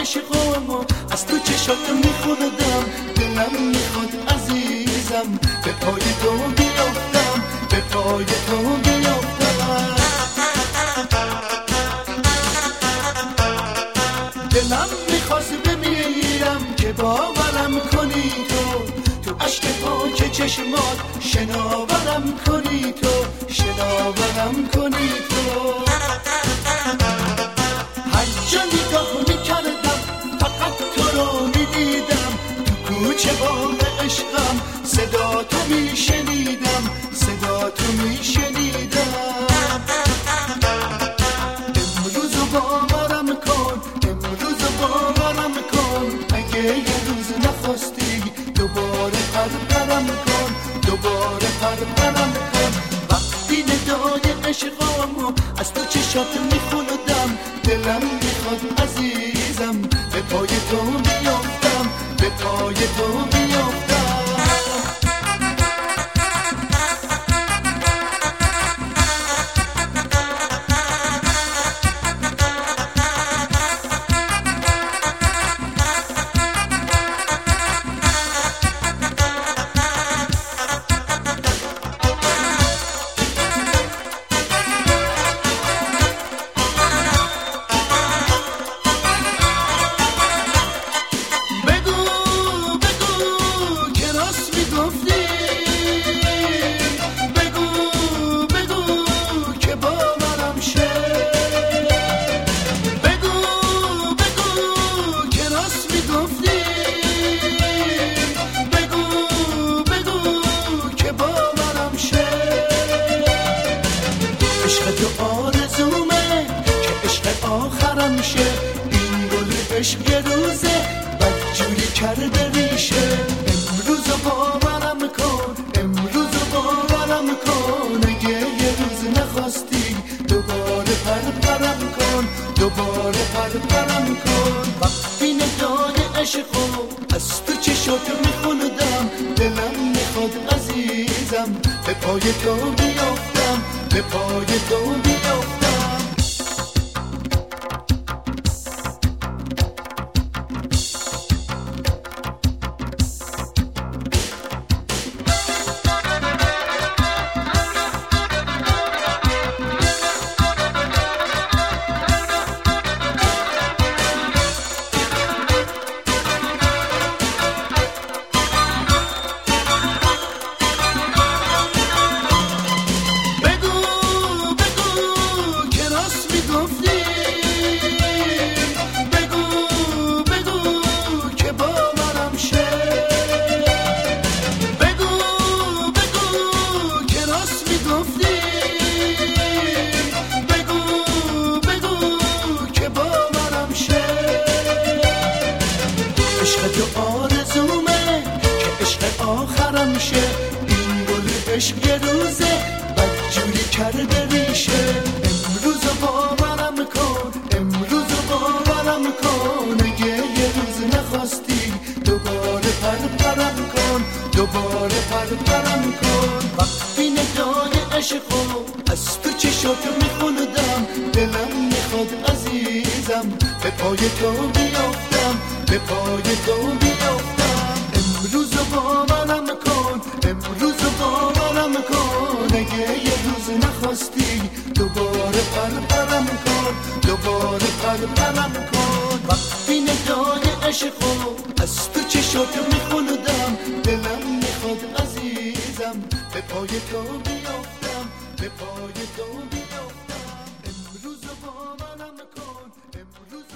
عشقامو از تو چشات میخوندم، دلم میخواد عزیزم به پای تو بیافتم، به پای تو بیافتم. دلم میخواست بمیرم که باورم کنی تو عشق پاک چشمات شناورم کنی تو، شناورم کنی تو. هر جا نگاه میکردم فقط تو رو میدیدم، تو کوچه باغ عشقم صدا تو میشنیدم، صدا تو میشنیدم. امروز باورم کن، امروز باورم کن، اگه یه روز نخواستی دوباره پرپرم کن، دوباره پرپرم کن. وقتی ندای عشقامو از تو چشات میخوندم، دلم میخواد عزیزم به پای تو بیافتم، به پای تو بیافتم. تو آرزومه که عشق آخرم شه، این گل عشق یه روزه بدجوری کرده ریشه. امروز باورم کن، امروز باورم کن، اگه یه روز نخواستی دوباره پرپرم کن، دوباره پرپرم کن. وقتی ندای عشقو از تو چشات میخوندم، دلم میخواد عزیزم به پای تو بیافتم، به پای تو بیافتم. عشق تو آرزومه که عشق آخرم شه، این گل عشق یه روزه بدجوری کرده ریشه. امروز باورم کن، امروز باورم کن، اگه یه روز نخواستی دوباره پرپرم کن، دوباره پرپرم کن. وقتی ندای عشقو از تو چشات میخوندم، دلم میخواد عزیزم به پای تو بیافتم، به پای تو بیافتم. امروز باورم کن، امروز باورم کن، اگه یه روز نخواستی دوباره پرپرم کن، دوباره پرپرم کن. وقتی ندای عشقو از تو چشات میخوندم، دلم میخواد عزیزم به پای تو بیافتم، به پای تو بیافتم. امروز باورم کن، امروز